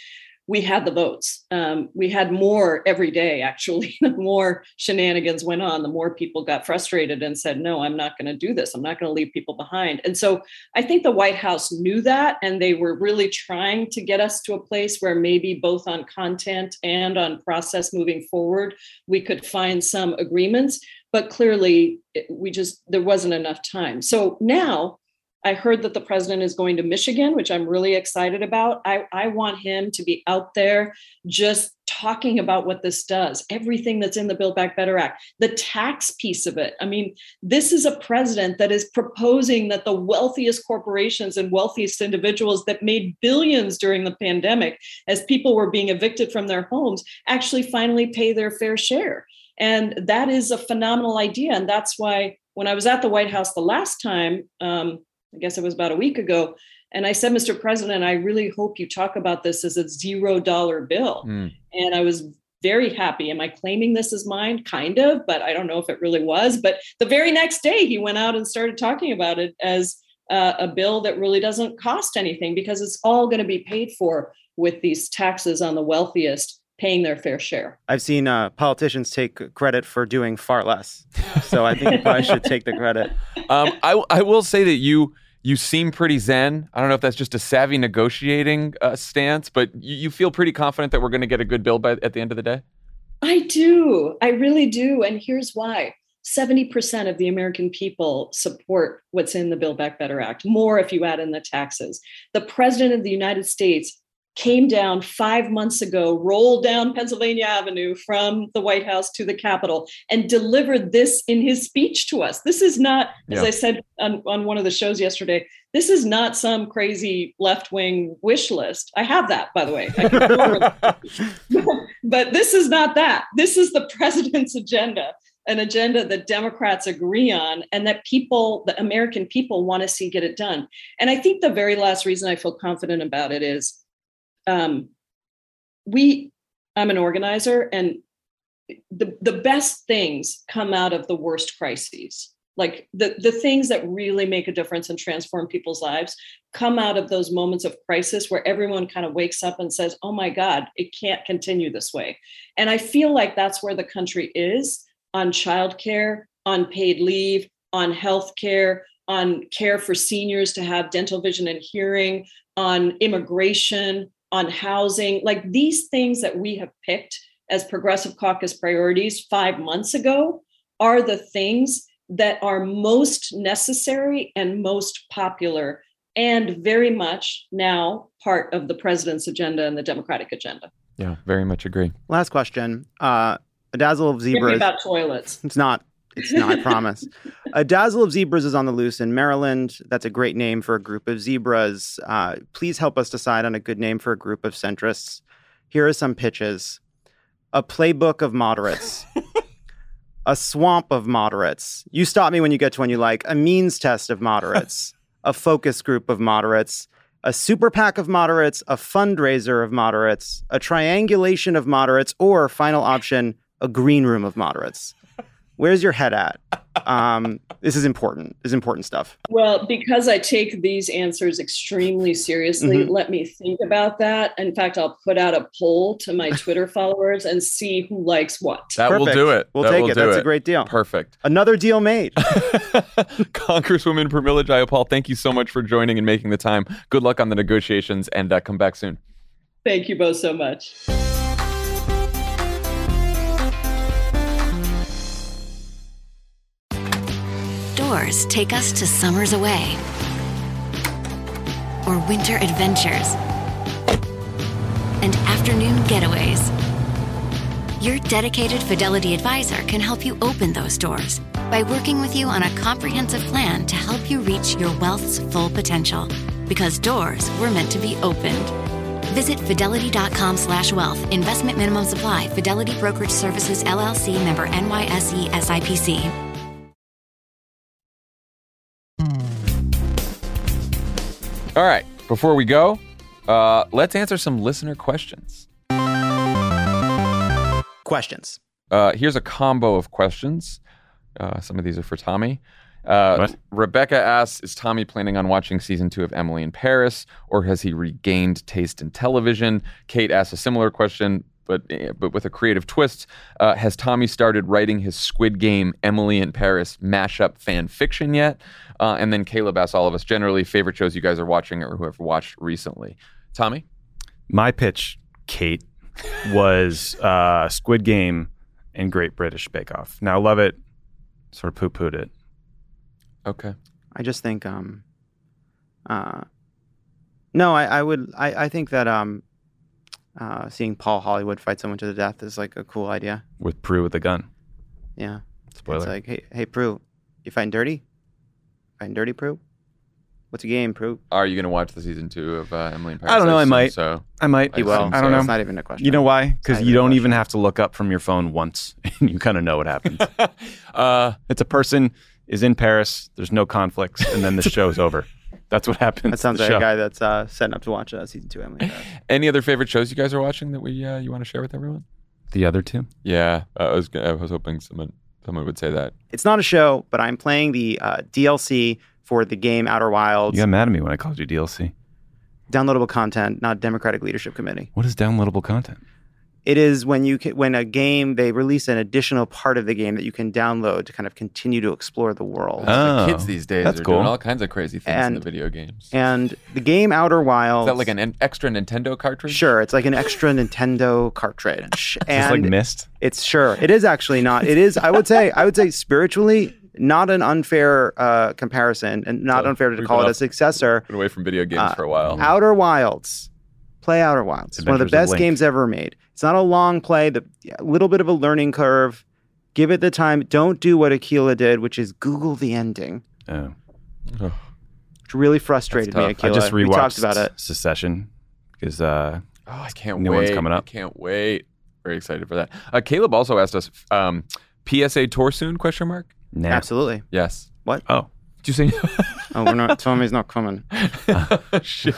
we had the votes. We had more every day, actually. The more shenanigans went on, the more people got frustrated and said, no, I'm not going to do this. I'm not going to leave people behind. And so I think the White House knew that, and they were really trying to get us to a place where maybe both on content and on process moving forward, we could find some agreements. But clearly, there wasn't enough time. So now, I heard that the president is going to Michigan, which I'm really excited about. I want him to be out there just talking about what this does, everything that's in the Build Back Better Act, the tax piece of it. I mean, this is a president that is proposing that the wealthiest corporations and wealthiest individuals that made billions during the pandemic, as people were being evicted from their homes, actually finally pay their fair share. And that is a phenomenal idea. And that's why when I was at the White House the last time, I guess it was about a week ago. And I said, Mr. President, I really hope you talk about this as a $0 bill. And I was very happy. Am I claiming this as mine? Kind of, but I don't know if it really was. But the very next day, he went out and started talking about it as a bill that really doesn't cost anything, because it's all going to be paid for with these taxes on the wealthiest paying their fair share. I've seen politicians take credit for doing far less. So I think you probably should take the credit. I will say that you seem pretty zen. I don't know if that's just a savvy negotiating stance, but you feel pretty confident that we're going to get a good bill at the end of the day? I do. I really do. And here's why. 70% of the American people support what's in the Build Back Better Act, more if you add in the taxes. The president of the United States came down 5 months ago, rolled down Pennsylvania Avenue from the White House to the Capitol, and delivered this in his speech to us. This is not, as I said on one of the shows yesterday, this is not some crazy left-wing wish list. I have that, by the way. I can forward but this is not that. This is the president's agenda, an agenda that Democrats agree on and that people, the American people, want to see get it done. And I think the very last reason I feel confident about it is, I'm an organizer, and the best things come out of the worst crises. Like the things that really make a difference and transform people's lives come out of those moments of crisis where everyone kind of wakes up and says, oh my God, it can't continue this way. And I feel like that's where the country is on childcare, on paid leave, on healthcare, on care for seniors to have dental, vision, and hearing, on immigration, on housing. Like these things that we have picked as Progressive Caucus priorities 5 months ago are the things that are most necessary and most popular, and very much now part of the president's agenda and the Democratic agenda. Yeah, very much agree. Last question. A dazzle of zebras. About toilets. It's not, I promise. A dazzle of zebras is on the loose in Maryland. That's a great name for a group of zebras. Please help us decide on a good name for a group of centrists. Here are some pitches. A playbook of moderates. A swamp of moderates. You stop me when you get to one you like. A means test of moderates. A focus group of moderates. A super PAC of moderates. A fundraiser of moderates. A triangulation of moderates. Or, final option, a green room of moderates. Where's your head at? This is important. This is important stuff. Well, because I take these answers extremely seriously, let me think about that. In fact, I'll put out a poll to my Twitter followers and see who likes what. That will do it. We'll take it. That's a great deal. Perfect. Another deal made. Congresswoman Pramila Jayapal, thank you so much for joining and making the time. Good luck on the negotiations, and come back soon. Thank you both so much. Doors take us to summers away or winter adventures and afternoon getaways. Your dedicated Fidelity advisor can help you open those doors by working with you on a comprehensive plan to help you reach your wealth's full potential, because doors were meant to be opened. Visit fidelity.com/wealth. Investment minimum supply. Fidelity Brokerage Services, LLC, member NYSE SIPC. All right, before we go, let's answer some listener questions. Questions. Here's a combo of questions. Some of these are for Tommy. Rebecca asks, is Tommy planning on watching season 2 of Emily in Paris, or has he regained taste in television? Kate asks a similar question, but with a creative twist. Has Tommy started writing his Squid Game Emily in Paris mashup fan fiction yet? And then Caleb asks all of us generally favorite shows you guys are watching or who have watched recently. Tommy? My pitch, Kate, was Squid Game and Great British Bake Off. Now, love it. Sort of poo-pooed it. Okay. I just think, no, I think that seeing Paul Hollywood fight someone to the death is like a cool idea. With Prue with a gun. Yeah. Spoiler. It's like, hey, Prue, you fighting dirty? Fighting dirty, Prue? What's your game, Prue? Are you going to watch the season 2 of Emily in Paris? I don't know. I might. So. I might. You will. I don't know. It's not even a question. You know why? Because you don't even have to look up from your phone once, and you kind of know what happens. It's a person is in Paris. There's no conflicts, and then the show's over. That's what happens. That sounds like a guy that's setting up to watch season 2 Emily in Paris. Any other favorite shows you guys are watching that you want to share with everyone? The other two? Yeah, I was hoping someone would say that. It's not a show, but I'm playing the DLC for the game Outer Wilds. You got mad at me when I called you DLC. Downloadable content, not Democratic Leadership Committee. What is downloadable content? It is when a game, they release an additional part of the game that you can download to kind of continue to explore the world. The kids these days that's are cool. doing all kinds of crazy things in the video games. And the game Outer Wilds... Is that like an extra Nintendo cartridge? Sure, it's like an extra Nintendo cartridge. And it's like Myst? It is actually not. It is, I would say spiritually, not an unfair comparison and not unfair to call it a successor. Been away from video games for a while. Outer Wilds. Play Outer Wilds. It's one of the best games ever made. It's not a long play, a little bit of a learning curve. Give it the time. Don't do what Aquila did, which is Google the ending. Oh. Which really frustrated me, Aquila. I just rewatched we talked about it. Secession because I can't new wait. one's coming up. I can't wait. Very excited for that. Caleb also asked us, PSA tour soon, question mark? Nah. Absolutely. Yes. What? Oh. Did you say? Oh, we're not. Tommy's not coming. Shit.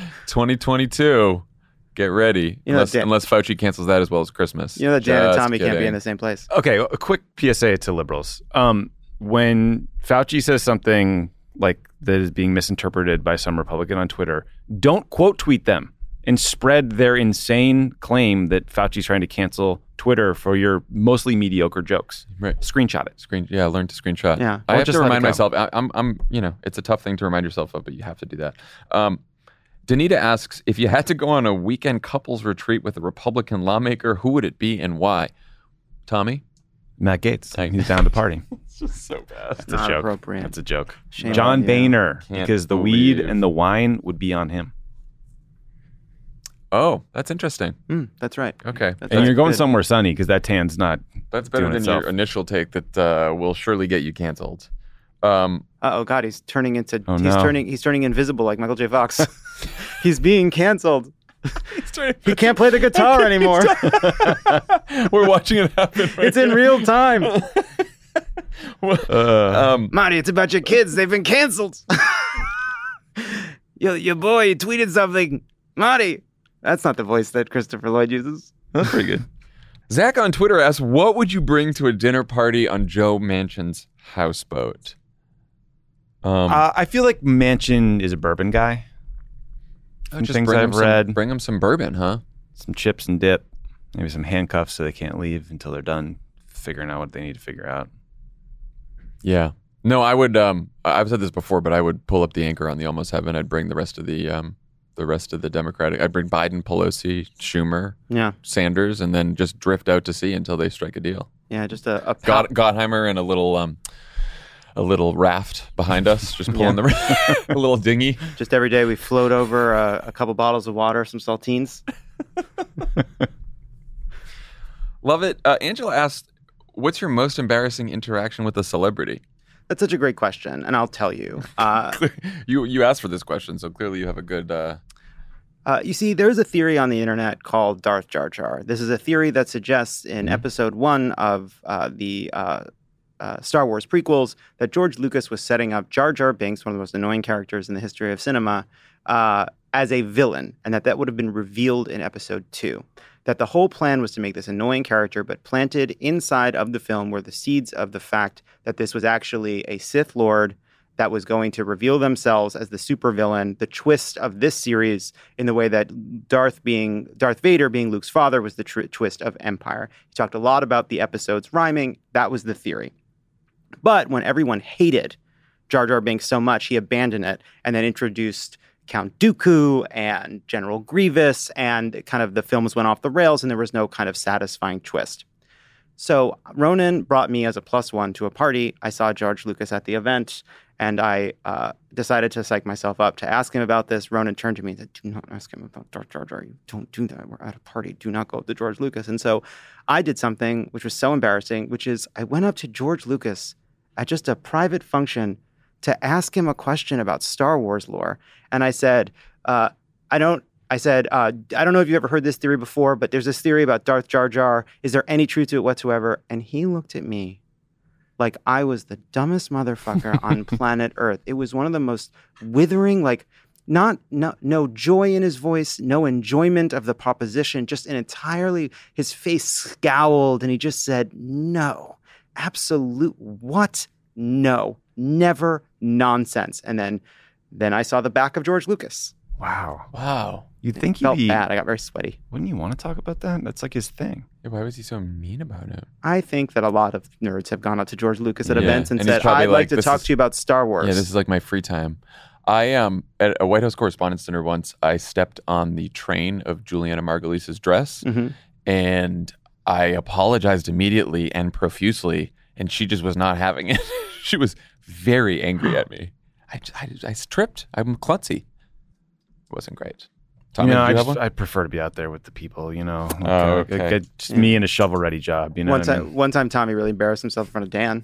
2022. Get ready. Unless Fauci cancels that as well as Christmas. You know that Dan and Tommy can't be in the same place. Okay, a quick PSA to liberals. When Fauci says something like that is being misinterpreted by some Republican on Twitter, don't quote tweet them and spread their insane claim that Fauci's trying to cancel Twitter for your mostly mediocre jokes. Right. Screenshot it. Learn to screenshot. Yeah. I have to remind let it go. myself. I'm. It's a tough thing to remind yourself of, but you have to do that. Danita asks, if you had to go on a weekend couples retreat with a Republican lawmaker, who would it be and why? Tommy? Matt Gaetz. He's down to party. It's just so bad. It's a Not joke. appropriate. That's a joke. Shame John on you. Boehner, Can't because the believe. weed and the wine would be on him. Oh, that's interesting. That's right. Okay. And you're going somewhere sunny because that tan's not. That's better doing than itself. your initial take that will surely get you canceled. Oh God, he's turning into. Oh, he's no. turning invisible like Michael J. Fox. He's being canceled. He can't play the guitar anymore. We're watching it happen. It's in real time. Marty, it's about your kids. They've been canceled. your boy tweeted something. Marty. That's not the voice that Christopher Lloyd uses. That's pretty good. Zach on Twitter asks, what would you bring to a dinner party on Joe Manchin's houseboat? I feel like Manchin is a bourbon guy. Some Just things bring I've him read. Bring him some bourbon, huh? Some chips and dip. Maybe some handcuffs so they can't leave until they're done figuring out what they need to figure out. Yeah. No, I would. I've said this before, but I would pull up the anchor on the Almost Heaven. I'd bring the rest of the Democratic. I'd bring Biden, Pelosi, Schumer, Sanders, and then just drift out to sea until they strike a deal. Yeah, just a Gottheimer and a little raft behind us, just pulling a little dinghy. Just every day we float over a couple bottles of water, some saltines. Love it. Angela asked, what's your most embarrassing interaction with a celebrity? That's such a great question, and I'll tell you. You asked for this question, so clearly you have a good... You see, there's a theory on the internet called Darth Jar Jar. This is a theory that suggests in episode 1 of the Star Wars prequels that George Lucas was setting up Jar Jar Binks, one of the most annoying characters in the history of cinema, as a villain, and that would have been revealed in episode 2. That the whole plan was to make this annoying character, but planted inside of the film were the seeds of the fact that this was actually a Sith Lord that was going to reveal themselves as the supervillain, the twist of this series in the way that Darth Vader being Luke's father was the twist of Empire. He talked a lot about the episodes rhyming. That was the theory. But when everyone hated Jar Jar Binks so much, he abandoned it and then introduced Count Dooku and General Grievous, and kind of the films went off the rails and there was no kind of satisfying twist. So Ronan brought me as a +1 to a party. I saw George Lucas at the event, and I decided to psych myself up to ask him about this. Ronan turned to me and said, do not ask him about Darth Jar Jar. You don't do that. We're at a party. Do not go up to George Lucas. And so I did something which was so embarrassing, which is I went up to George Lucas at just a private function to ask him a question about Star Wars lore. And I said, I don't know if you've ever heard this theory before, but there's this theory about Darth Jar Jar. Is there any truth to it whatsoever? And he looked at me like I was the dumbest motherfucker on planet Earth. It was one of the most withering, like no joy in his voice, no enjoyment of the proposition, just an entirely, his face scowled and he just said, no, absolute, what? No, never, nonsense. And then I saw the back of George Lucas. Wow. You'd think he'd Felt be... bad. I got very sweaty. Wouldn't you want to talk about that? That's like his thing. Yeah, why was he so mean about it? I think that a lot of nerds have gone up to George Lucas at Yeah, events and and he's said, probably I'd like, like to talk to you about Star Wars. Yeah, this is like my free time. I at a White House Correspondents' Dinner once, I stepped on the train of Juliana Margulies' dress, and I apologized immediately and profusely, and she just was not having it. She was very angry at me. I tripped. I'm klutzy. It wasn't great. Tommy, did you have one? I prefer to be out there with the people, you know. Okay. Just me in a shovel-ready job, you know what I mean? One time Tommy really embarrassed himself in front of Dan.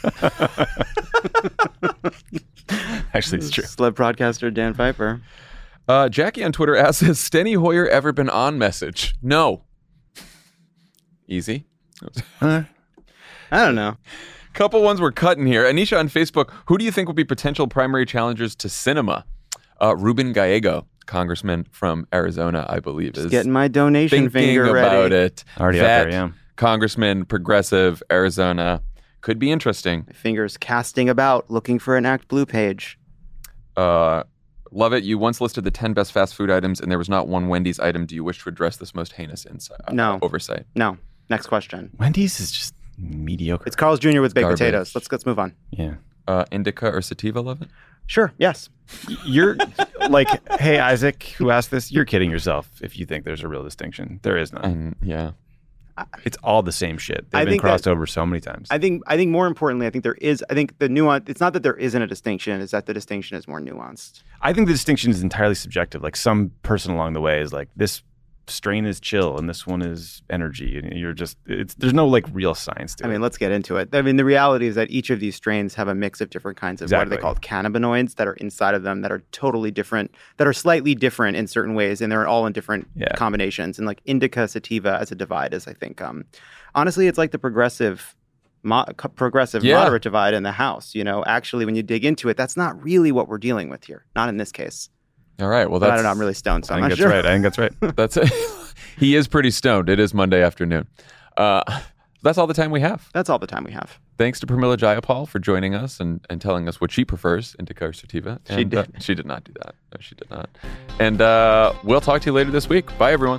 Actually, it's true. Celeb broadcaster Dan Piper. Jackie on Twitter asks, has Steny Hoyer ever been on message? No. Easy. I don't know. Couple ones we're cutting here. Anisha on Facebook, who do you think will be potential primary challengers to cinema? Ruben Gallego, congressman from Arizona, I believe, is getting my donation finger ready. About it. Already out there, yeah. Congressman, progressive, Arizona. Could be interesting. My fingers casting about, looking for an Act Blue page. Love it. You once listed the 10 best fast food items, and there was not one Wendy's item. Do you wish to address this most heinous oversight? No. Next question. Wendy's is just mediocre. It's Carl's Jr. with baked Garbage. potatoes. Let's move on. Yeah. Indica or sativa, love it? Sure. Yes. You're like, hey, Isaac, who asked this, you're kidding yourself if you think there's a real distinction. There is none. Yeah. It's all the same shit. They've been crossed over so many times. I think more importantly, I think the nuance, it's not that there isn't a distinction, it's that the distinction is more nuanced. I think the distinction is entirely subjective. Like some person along the way is like, this strain is chill and this one is energy, and you're just there's no like real science to it. I mean, let's get into it. I mean, the reality is that each of these strains have a mix of different kinds of what are they called, cannabinoids that are inside of them that are totally different, that are slightly different in certain ways, and they're all in different combinations. And like indica, sativa as a divide is, I think, honestly, it's like the progressive moderate divide in the House. You know, actually, when you dig into it, that's not really what we're dealing with here. Not in this case. All right. Well, I don't know. I'm really stoned, so I'm not sure. Right. I think that's right. That's it. He is pretty stoned. It is Monday afternoon. That's all the time we have. That's all the time we have. Thanks to Pramila Jayapal for joining us and telling us what she prefers, indica or sativa. She did. She did not do that. No, she did not. And we'll talk to you later this week. Bye, everyone.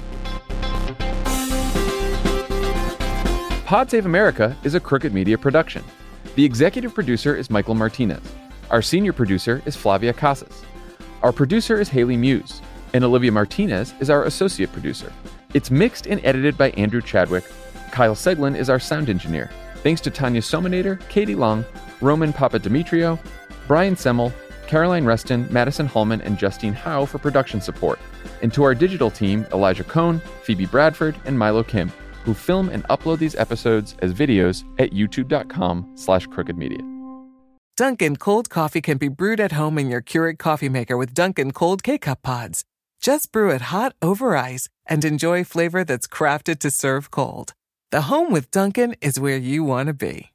Pod Save America is a Crooked Media production. The executive producer is Michael Martinez. Our senior producer is Flavia Casas. Our producer is Haley Muse, and Olivia Martinez is our associate producer. It's mixed and edited by Andrew Chadwick. Kyle Seglin is our sound engineer. Thanks to Tanya Sominator, Katie Long, Roman Papadimitriou, Brian Semmel, Caroline Reston, Madison Hallman, and Justine Howe for production support. And to our digital team, Elijah Cohn, Phoebe Bradford, and Milo Kim, who film and upload these episodes as videos at youtube.com/crookedmedia. Dunkin' cold coffee can be brewed at home in your Keurig coffee maker with Dunkin' cold K-Cup pods. Just brew it hot over ice and enjoy flavor that's crafted to serve cold. The home with Dunkin' is where you want to be.